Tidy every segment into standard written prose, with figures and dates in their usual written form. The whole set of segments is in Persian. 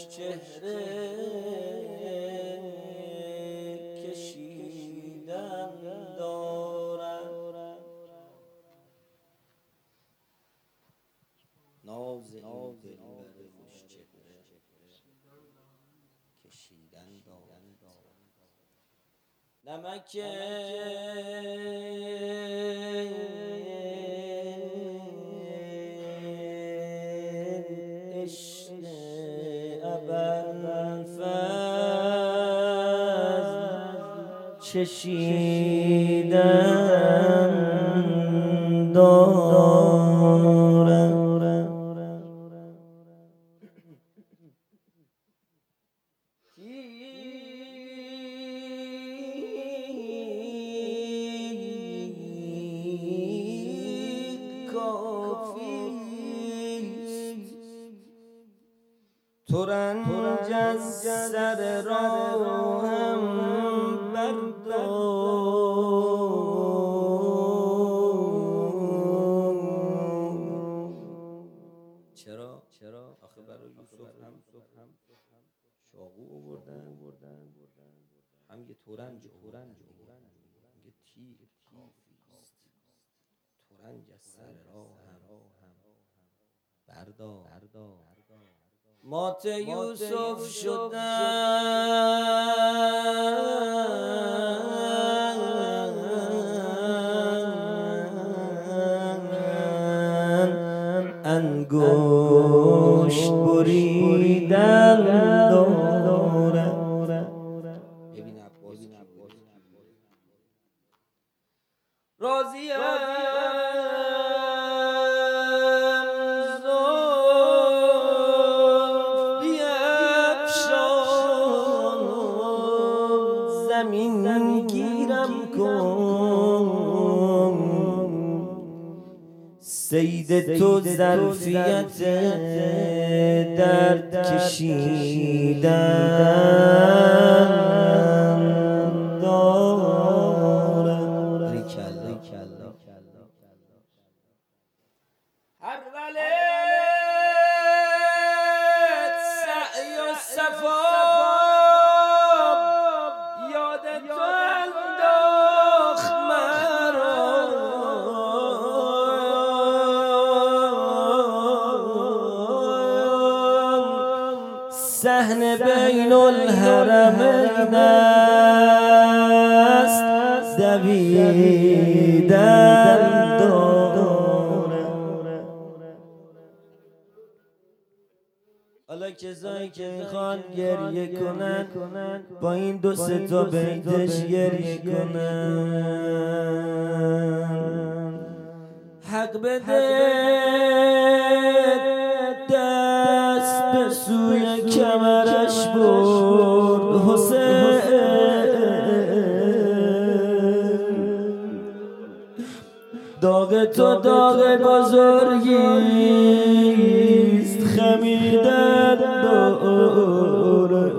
چهره کشیدن دارد، ناز این دلبر خوش چهره کشیدن دارد. نمک عشق ابوالفضل چشیدن دارد. ترنج از سر راهم بردار. چرا؟ آخه برای یوسف هم چاقو آوردن، هم یه ترنج یه تیر است. ترنج از سر راهم بردار. مات یوسف شدن، انگشت بریدن دارد. ببین عباس راضیم زمین گیرم کن، صید تو ظرفیت درد کشیدن دارد. هر ولد سعی و صفا صحن بین الحرمین است، دویدن دارد. حالا کسایی که میخوان گریه کنن با این 2-3 تا بیتش گریه کنن. حق بده دست به سوی کمرش برد حسین، داغ تو داغ بزرگیست خمیدن دارد.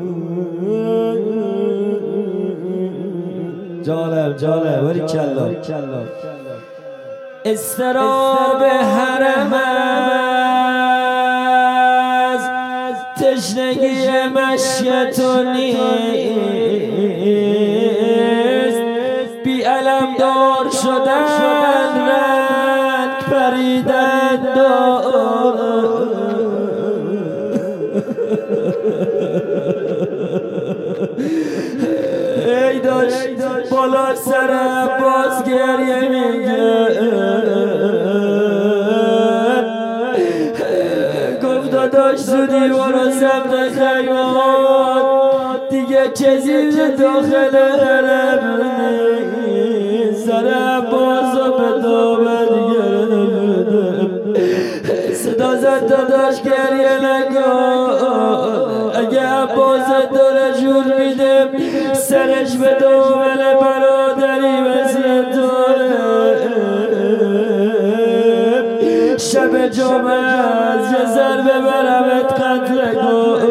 جالب ولی کلا استراب حرم است، تشنگی مشی تو نیست. بی علم دار شدن رنگ پریدن دارد. ای داشت بالا سر باز گریه میگه، گفت داداش زودی برو سمت خیمات، دیگه چیزی داخل حرم نیست. سر بازو به دامن گرفته، صدا زد داداش گریه نکن، اگه عباس داره جور میده سرش به دامن برادری مثل توه. شب جمعه از یه ضربه برمت قتل کن،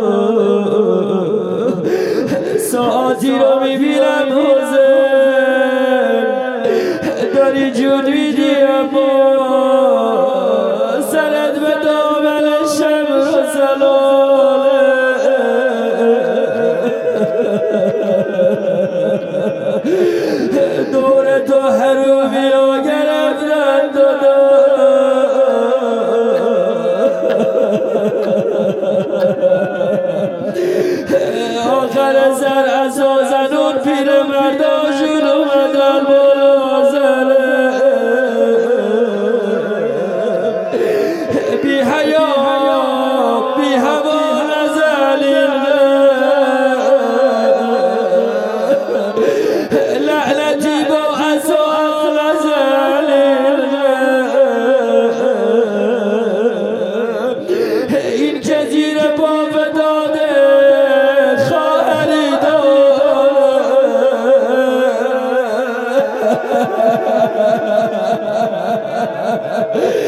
ساعتی رو میبینم حسین داری جون میدی، اما سرت به دامن شمر و سلاله. آخر سر از زنون پیر مرداشون اومدن بالا زره بی حیا بی هوا نزلیل لعنتی با عصا نزلیل این که زیر پا فتاده خواهری داره